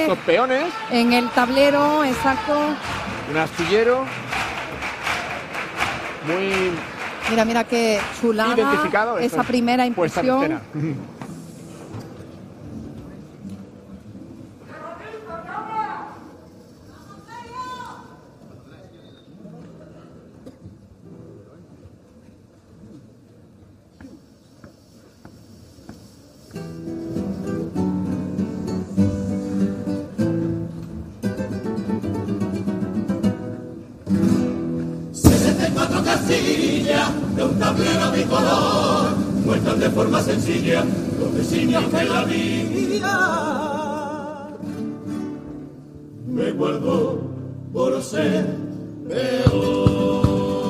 estos peones. En el tablero, exacto. Un astillero. Muy... Mira qué chulada. Identificado. Esa primera impresión. De un tablero bicolor, muestran de forma sencilla los designios de la vida. Me guardo por ser peor.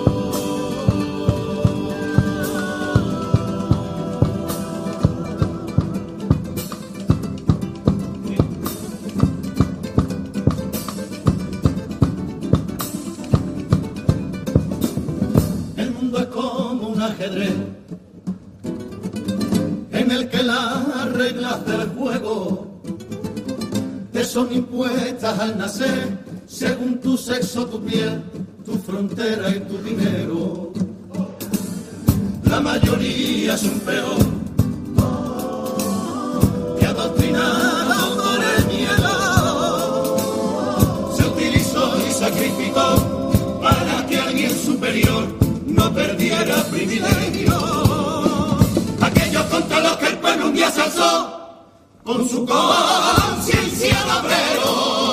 En el que las reglas del juego te son impuestas al nacer, según tu sexo, tu piel, tu frontera y tu dinero. La mayoría es un peón que adoctrinado por el miedo se utilizó y sacrificó para que alguien superior no perdiera privilegio. Aquellos contra los que el pueblo un día se alzó con su conciencia de obrero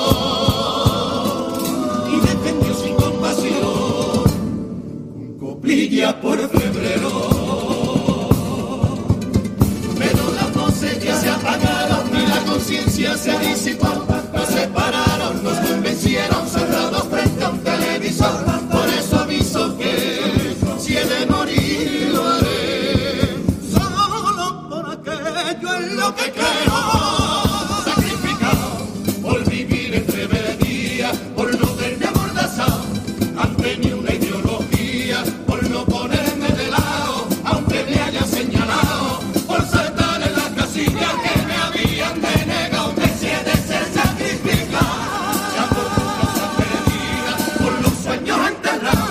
y defendió sin compasión con coplilla por febrero. Pero las voces ya se apagaron y la conciencia se disipó. Nos separaron, nos convencieron, cerrados frente a un televisor. Por eso aviso que si he de morir lo haré, solo por aquello en lo que creo. Sacrificado por vivir en rebeldía, por no verme amordazado ante ni una ideología, por no ponerme de lado aunque me haya señalado, por saltar en las casillas que me habían denegado. Me si he de ser sacrificado, ya por cosas perdidas, por los sueños enterrados.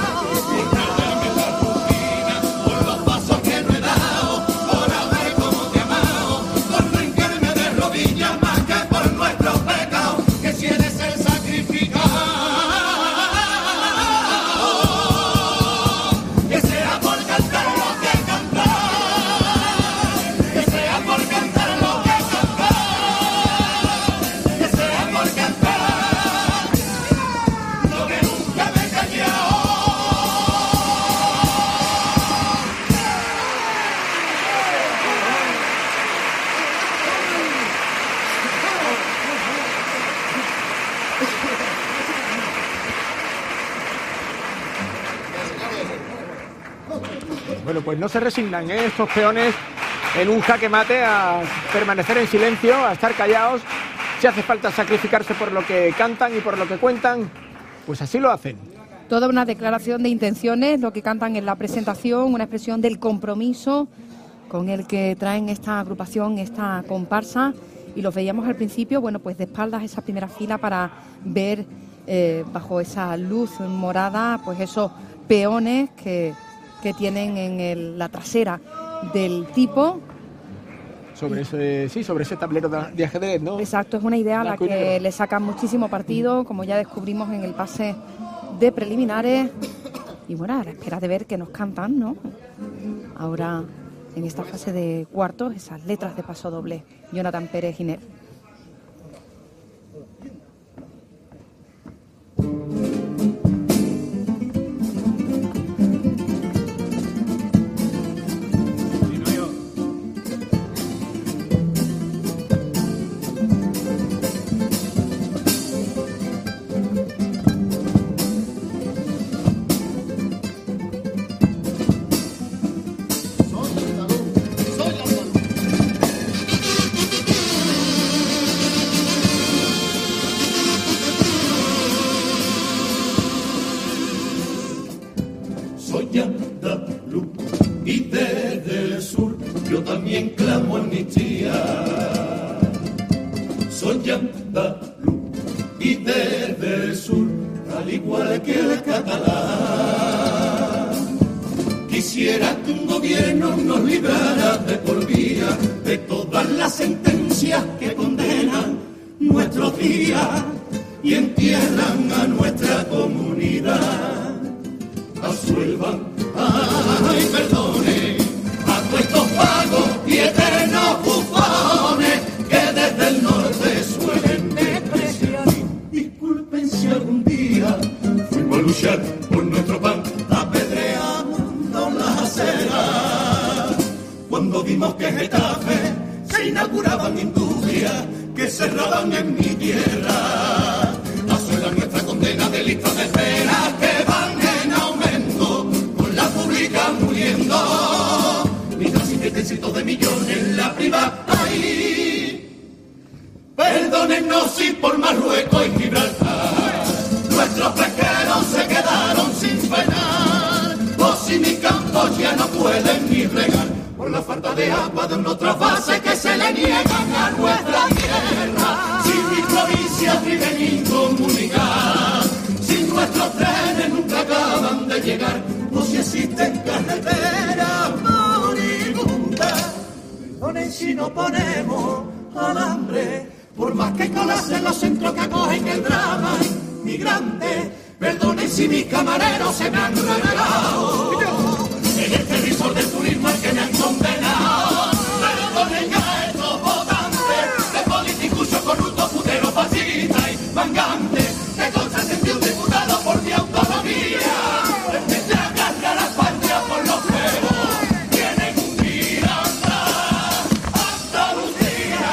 Bueno, pues no se resignan, ¿eh? Estos peones en un jaque mate a permanecer en silencio, a estar callados. Si hace falta sacrificarse por lo que cantan y por lo que cuentan, pues así lo hacen. Toda una declaración de intenciones, lo que cantan en la presentación, una expresión del compromiso con el que traen esta agrupación, esta comparsa, y los veíamos al principio, bueno, pues de espaldas esa primera fila para ver bajo esa luz morada, pues esos peones que tienen en la trasera del tipo. Sobre ese tablero de ajedrez, ¿no? Exacto, es una idea a la que le sacan muchísimo partido, como ya descubrimos en el pase de preliminares. Y bueno, a la espera de ver qué nos cantan, ¿no? Ahora, en esta fase de cuartos, esas letras de paso doble. Jonathan Pérez Giner. igual que el catalán. Quisiera que un gobierno nos librara de por vía de todas las sentencias que condenan nuestros días y entierran a nuestra comunidad. Absuelvan, ay, perdonen a todos estos vagos y eternos bufones que desde el norte suelen despreciar. Disculpen si algún día fuimos a luchar por nuestro pan, apedreando las aceras. Cuando vimos que en Getafe se inauguraban industrias que cerraban en mi tierra. Absuelvan nuestra condena de listas de espera que van en aumento, con la pública muriendo. Mientras invierten cientos de millones en la privada. Ay, perdónennos si por Marruecos y Gibraltar nuestros pesqueros se quedaron sin penar, o si mis campos ya no pueden ni regar por la falta de agua de otras bases que se le niegan a nuestra tierra. Si mis provincias viven incomunicadas, si nuestros trenes nunca acaban de llegar, o si existen carreteras moribundas. Perdonen si no ponemos al hambre, por más que colapsen los centros que acogen el drama inmigrante. Perdonen si mis camareros se me han revelado en este risor del turismo al que me han condenado. Perdonen a estos votantes de políticos corruptos, puteros, fascistas y mangantes que consentían de un diputado por mi autonomía. En vez de agarrar a la patria por los huevos, tienen un día atrás, Andalucía.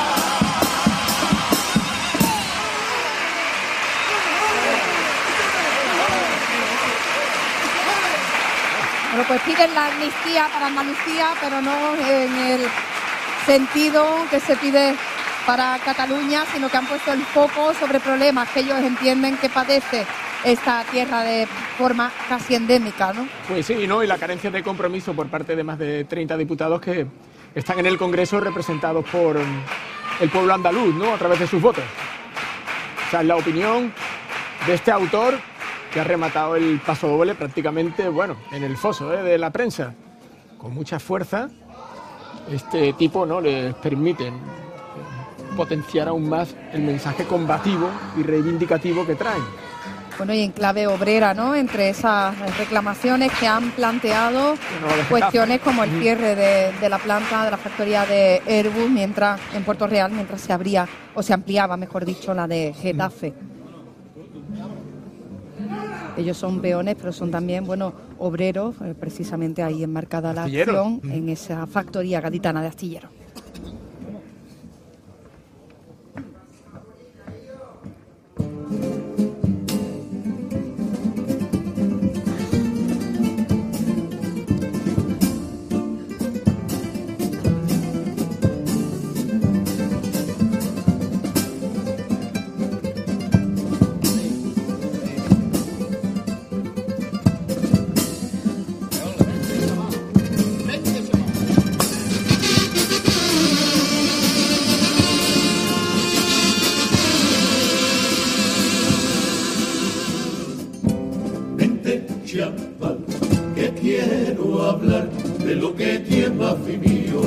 Bueno, pues piden la amnistía para Andalucía, pero no en el sentido que se pide para Cataluña, sino que han puesto el foco sobre problemas que ellos entienden que padece esta tierra de forma casi endémica, ¿no? Pues sí, ¿no? Y la carencia de compromiso por parte de más de 30 diputados que están en el Congreso representados por el pueblo andaluz, ¿no? A través de sus votos. O sea, es la opinión de este autor que ha rematado el paso doble prácticamente, bueno, en el foso de la prensa. Con mucha fuerza, este tipo, ¿no?, les permite potenciar aún más el mensaje combativo y reivindicativo que traen. Bueno, y en clave obrera, ¿no? Entre esas reclamaciones que han planteado, cuestiones como el cierre de la planta, de la factoría de Airbus, mientras en Puerto Real, mientras se abría, o se ampliaba, mejor dicho, la de Getafe. Ellos son peones, pero son también, bueno, obreros, precisamente ahí enmarcada la acción en esa factoría gaditana de astilleros. Que quiero hablar de lo que llevas vivido.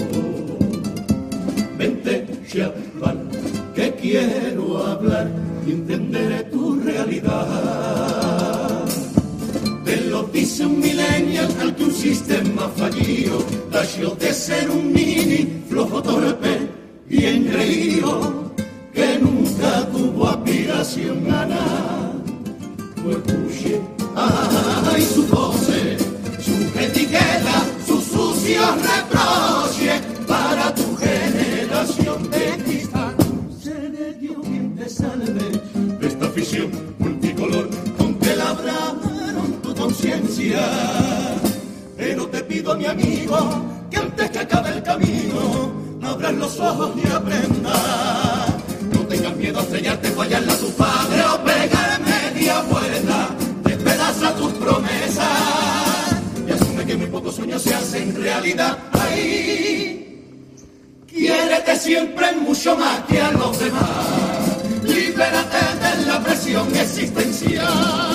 Vente, chaval, que quiero hablar y entender tu realidad. Te lo dice un millennial al que un sistema fallido tachó de ser un mini flojo torpe y engreído que nunca tuvo aspiración a nada. Pues escuche, ay, su pose, su etiqueta, sus sucios reproches para tu generación de cristal. Seré Dios quien te salve de esta afición multicolor con que labraron tu conciencia. Pero te pido, mi amigo, que antes que acabe el camino, abras los ojos y aprendas. No tengas miedo a estrellarte, fallarle a tu padre o pegar media vuelta. Despedaza tus promesas y asume que muy pocos sueños se hacen realidad. Ahí, quiérete siempre mucho más que a los demás. Libérate de la presión existencial.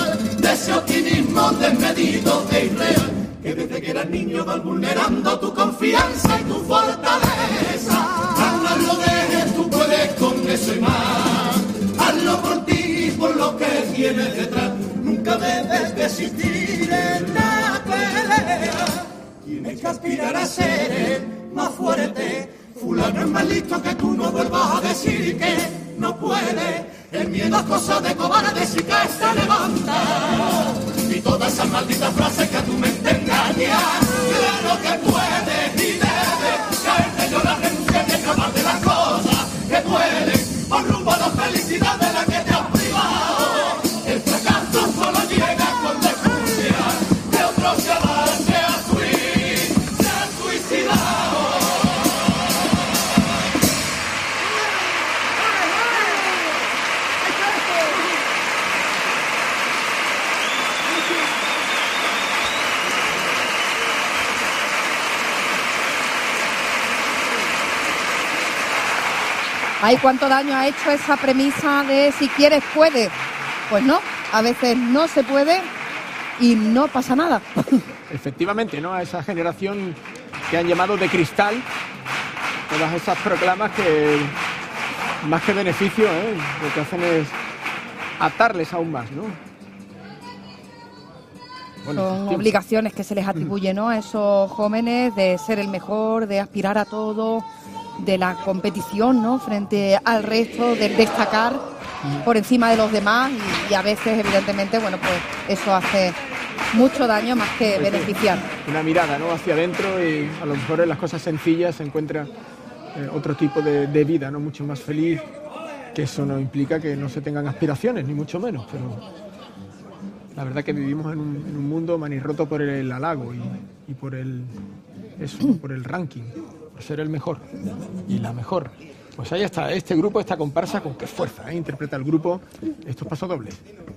optimismo desmedido e irreal, que desde que eras niño vas vulnerando tu confianza y tu fortaleza. Hazlo, no dejes, tú puedes con eso y más. Hazlo por ti y por lo que tienes detrás. Nunca debes desistir en la pelea. Tienes que aspirar a ser el más fuerte. Fulano es más listo que tú, no vuelvas a decir que no puede. El miedo es cosa de cobardes y que se levanta. Y todas esas malditas frases que a tu mente engañan. Claro que puedes y debes caerte, llorar, renunciar y escapar de las cosas que duelen. Por rumbo a la felicidad de la que te has privado. El fracaso solo llega con denuncia de otros que van, se han suicidado. Ay, ¿cuánto daño ha hecho esa premisa de si quieres puedes? Pues no, a veces no se puede y no pasa nada. Efectivamente, ¿no? A esa generación que han llamado de cristal, todas esas proclamas que más que beneficio, lo que hacen es atarles aún más, ¿no? Bueno, son obligaciones que se les atribuyen, ¿no?, a esos jóvenes, de ser el mejor, de aspirar a todo, de la competición, ¿no?, frente al resto, del destacar por encima de los demás y a veces, evidentemente, bueno, pues eso hace mucho daño más que pues beneficiar. Una mirada, ¿no?, hacia adentro y a lo mejor en las cosas sencillas se encuentra otro tipo de vida, ¿no?, mucho más feliz, que eso no implica que no se tengan aspiraciones, ni mucho menos, pero la verdad que vivimos en un mundo manirroto por el halago y por el ranking, por ser el mejor y la mejor. Pues ahí está, este grupo, esta comparsa, con qué fuerza interpreta el grupo estos pasodobles.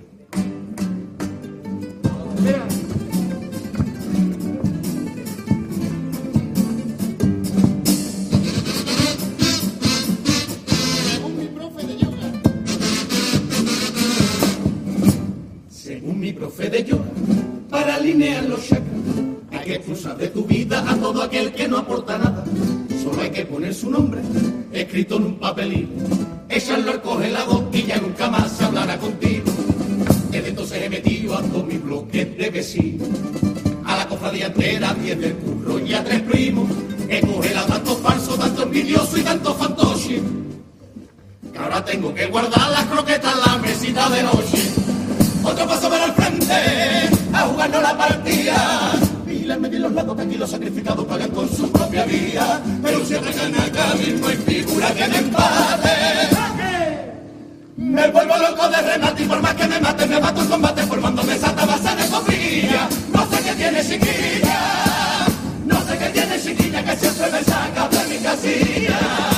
Según mi profe de yoga, para alinear los chakras, hay que expulsar de tu vida a todo aquel que no aporta nada. Solo hay que poner su nombre escrito en un papelito, echarlo al congelador y ya nunca más se hablará contigo. Desde entonces he metido a todos mis bloques de vecinos, a la cofradía entera, 10 del curro y a 3 primos. He congelado tanto falso, tanto envidioso y tanto fantoche, que ahora tengo que guardar las croquetas en la mesita de noche. Otro paso para el frente, a jugarnos la partida. Vigilarme bien los lados, que aquí los sacrificados pagan con su propia vida. Pero si atacan a Cádiz, no hay figura que me empate. Me vuelvo loco de remate y por más que me mate, me mato en combate formándome santa base de sofría. No sé qué tiene chiquilla, no sé qué tiene chiquilla, que siempre me saca de mi casilla.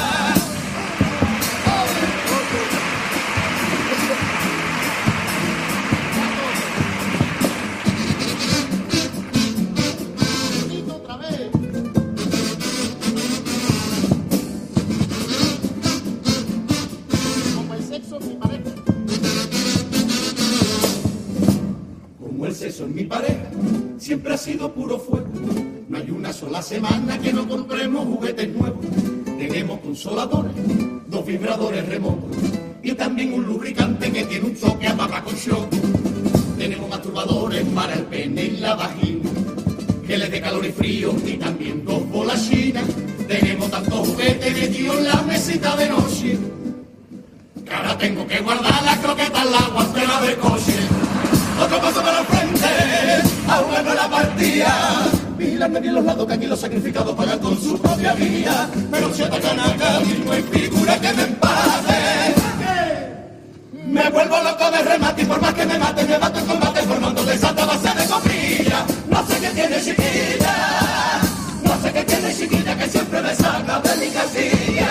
Eso en mi pareja siempre ha sido puro fuego. No hay una sola semana que no compremos juguetes nuevos. Tenemos consoladores, 2 vibradores remotos y también un lubricante que tiene un toque a papa con shock. Tenemos masturbadores para el pene y la vagina, geles de calor y frío y también 2 bolas chinas. Tenemos tantos juguetes metidos en la mesita de noche, que ahora tengo que guardar las croquetas en la guantera de coche. Otro paso para el frente, a jugarnos la partida. Vigilarme bien los lados, que aquí los sacrificados pagan con su propia vida. Pero si atacan a Cádiz, no hay figura que me empate. Me vuelvo loco de remate y por más que me mate, me mato en combate formando de santa base de copilla. No sé qué tiene chiquilla, no sé qué tiene chiquilla, que siempre me saca de mi casilla.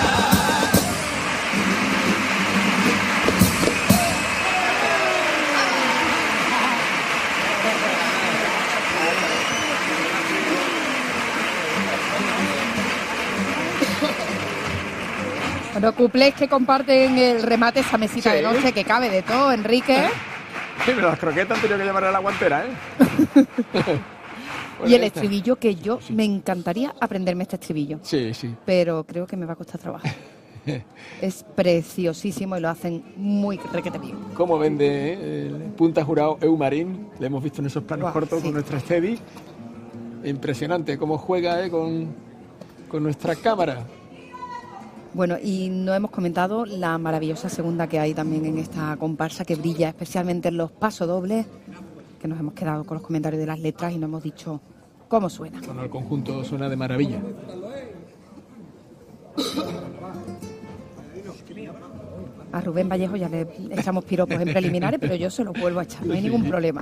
Bueno, cuplés que comparten el remate, esa mesita de noche que cabe de todo, Enrique. Pero las croquetas han tenido que llevar a la guantera, ¿eh? Bueno, y el estribillo, que yo me encantaría aprenderme este estribillo. Sí, sí. Pero creo que me va a costar trabajo. Es preciosísimo y lo hacen muy requete bien. ¿Cómo vende el punta jurado Eumarín? Le hemos visto en esos planos cortos sí. con nuestra Stevie. Impresionante cómo juega con nuestra cámara. Bueno, y no hemos comentado la maravillosa segunda que hay también en esta comparsa, que brilla especialmente en los pasodobles, que nos hemos quedado con los comentarios de las letras y no hemos dicho cómo suena. Bueno, el conjunto suena de maravilla. A Rubén Vallejo ya le echamos piropos en preliminares, pero yo se los vuelvo a echar, no hay ningún problema.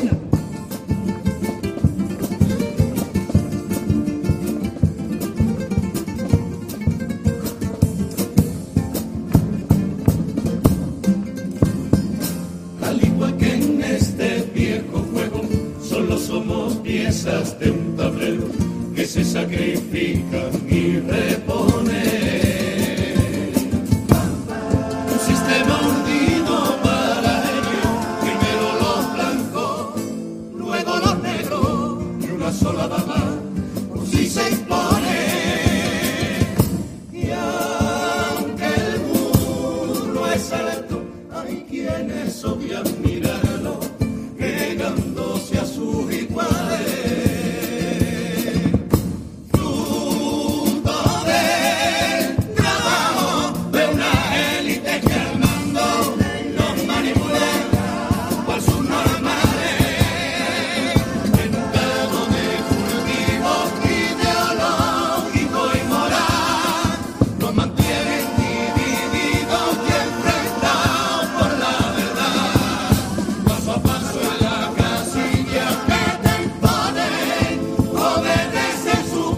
Al igual que en este viejo juego, solo somos piezas de un tablero que se sacrifican y reponen. Un sistema hundido para ellos, primero los blancos, luego los negros, y una sola dama por si se impone. Y aunque el muro es alto, hay quienes odian mirarlo, pegándose a sus iguales. Fruto del trabajo de una élite que al mando los manipula por sus normales. Mercado de cultivo ideológico y moral nos mantienen divididos y enfrentados por la verdad. Paso a paso en la casilla que te imponen, obedecen sus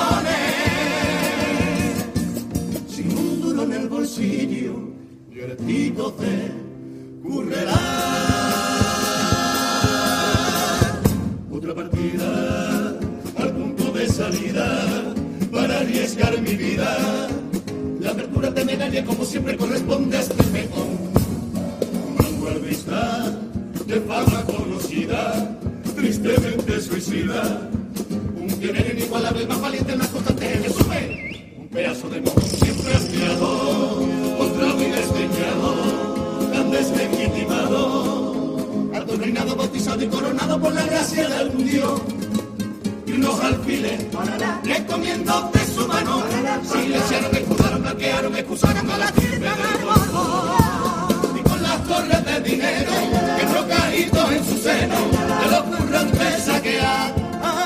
peones. Sin un duro en el bolsillo, divertido te currerá. Otra partida al punto de salida para arriesgar mi vida. La apertura temeraria como siempre corresponde a este peón. Un vanguardista de fama conocida, tristemente suicida. Un pionero inigualable, más valiente, más constante que sube. Un pedazo de mono siempre aspirado, postrado y desdeñado, tan deslegitimado. Alto reinado, bautizado y coronado por la gracia de algún Dios. Y unos alfiles recomiendo de su mano. Silenciaron, escudaron, blanquearon, excusaron a la firme del morbo. Y con las torres de dinero que trocaditos en su seno de los currantes saquearon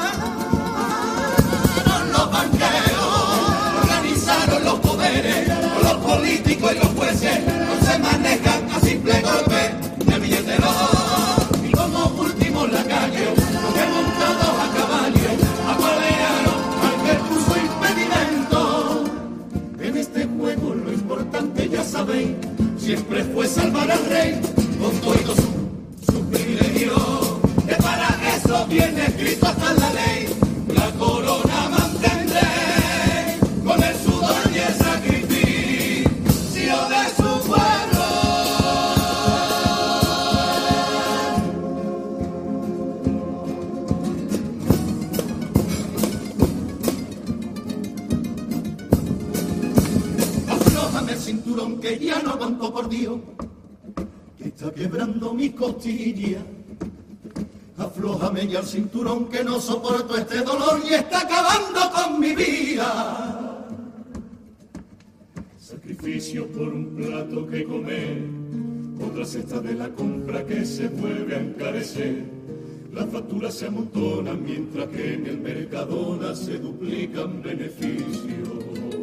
los banqueros, organizaron los poderes, los políticos y los jueces no se manejan a simple golpe de billeteros. Y como últimos lacayos, los que montados a caballo apalearon al que puso impedimento. En este juego lo importante, ya sabéis, siempre fue salvar al rey con todos sus privilegios, que para eso viene escrito hasta en la ley. La corona mantendré con el sudor y el sacrificio de su pueblo. Aflójame el cinturón que ya no aguanto, por Dios, que está quebrando mis costillas. Aflójame ya el cinturón que no soporto este dolor y está acabando con mi vida. Sacrificio por un plato que comer, otra cesta de la compra que se vuelve a encarecer. Las facturas se amontonan mientras que en el Mercadona se duplican beneficios.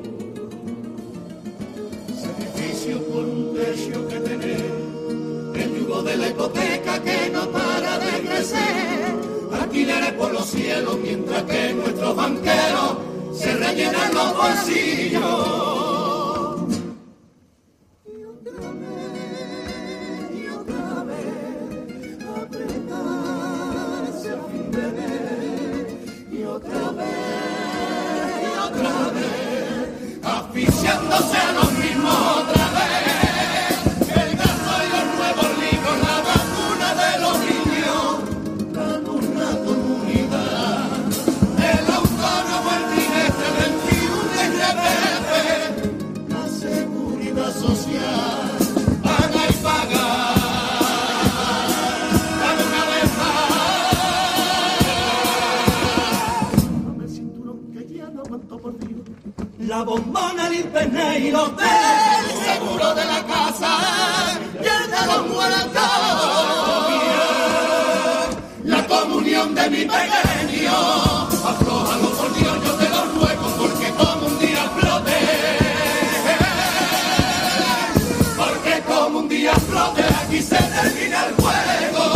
Sacrificio por un techo que tener, el yugo de la hipoteca que no para de crecer, alquileres por los cielos mientras que nuestros banqueros se rellenan los bolsillos. Y otra vez, apretarse a fin de mes, y otra vez, asfixiándose a los mismos otra vez. El gasto y los nuevos libros, la vacuna de y hotel, seguro de la casa y el de los muertos. La comunión de mi pequeño, aflójalo por Dios, yo te lo ruego, porque como un día flote, porque como un día flote, aquí se termina el juego.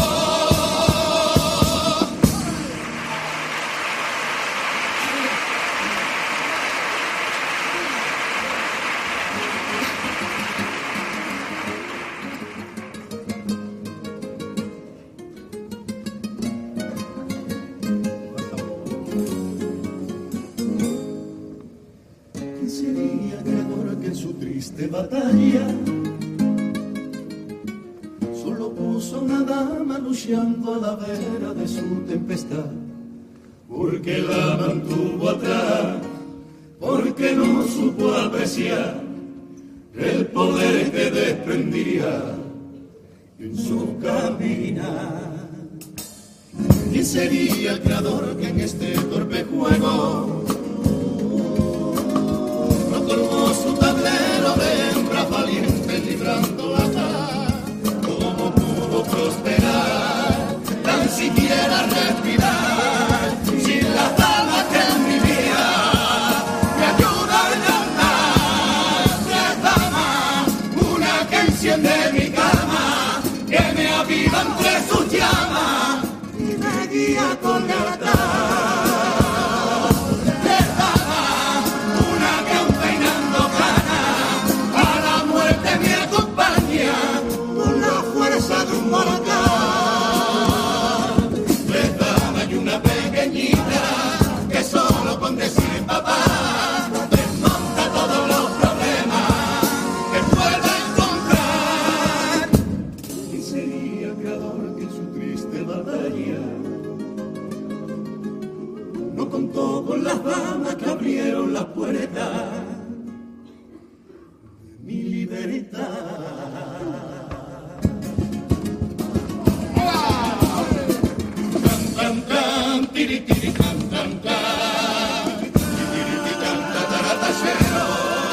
De batalla solo puso una dama luchando a la vera de su tempestad, porque la mantuvo atrás, porque no supo apreciar el poder que desprendía en su caminar. ¿Quién sería el creador que en este torpe juego colmó su tablero de hembras valientes librando la paz? ¿Cómo pudo prosperar, tan siquiera respirar, sin las damas que en mi vida me ayudan a andar? Tres damas, una que enciende mi cama, que me aviva entre sus llamas y me guía con lealtad. Que abrieron la puerta de mi libertad. Can, can, can, tiri, tiri, can, can, can, tiri, tiri, can, tataratachero.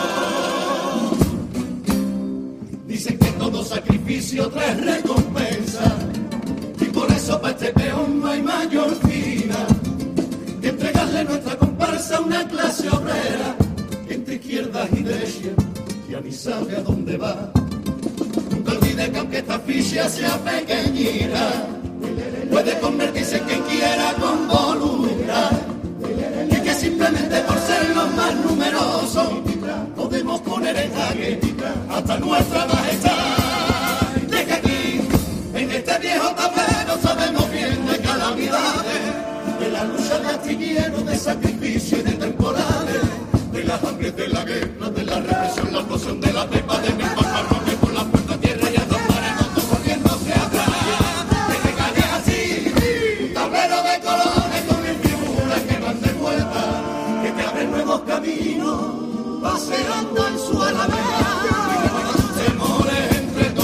Dicen que todo sacrificio trae recompensa, y por eso para este peón no hay mayor fina que entregarle nuestra comparsa a una clase obrera que entre izquierdas y derechas ya ni sabe a dónde va. Nunca olvide que aunque esta ficha sea pequeñita, puede convertirse en quien quiera con voluntad, y que simplemente por ser los más numerosos podemos poner en jaque hasta nuestra majestad. De que aquí, en este viejo tablero, sabemos bien de calamidades, de la lucha de astillero, de sacrificio y de temporales, de las hambres, de la guerra, de la represión, la explosión de la pepa, de mil pajarrones por la puerta tierra y a dos maremotos volviéndose atrás. De que calle así, un tablero de colores con mil figuras que van de vuelta, que te abren nuevos caminos, paseando en su alameda, y que tus temores entre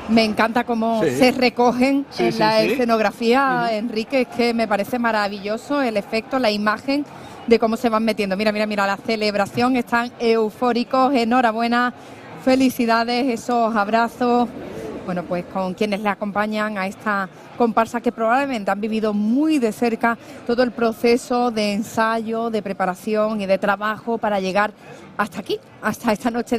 Me encanta cómo se recogen en la escenografía, Enrique, es que me parece maravilloso el efecto, la imagen de cómo se van metiendo. Mira, la celebración, están eufóricos, enhorabuena, felicidades, esos abrazos. Bueno, pues con quienes le acompañan a esta comparsa que probablemente han vivido muy de cerca todo el proceso de ensayo, de preparación y de trabajo para llegar hasta aquí, hasta esta noche